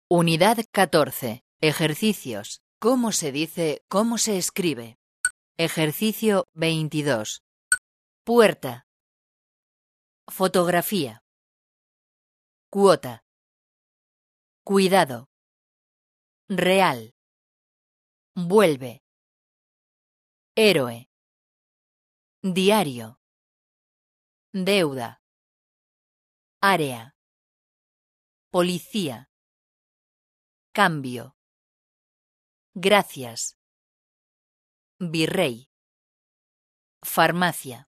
Unidad 14. Ejercicios. ¿Cómo se dice? ¿Cómo se escribe? Ejercicio 22. Puerta. Fotografía. Cuota. Cuidado. Real. Vuelve. Héroe. Diario. Deuda. Área. Policía. Cambio. Gracias. Virrey. Farmacia.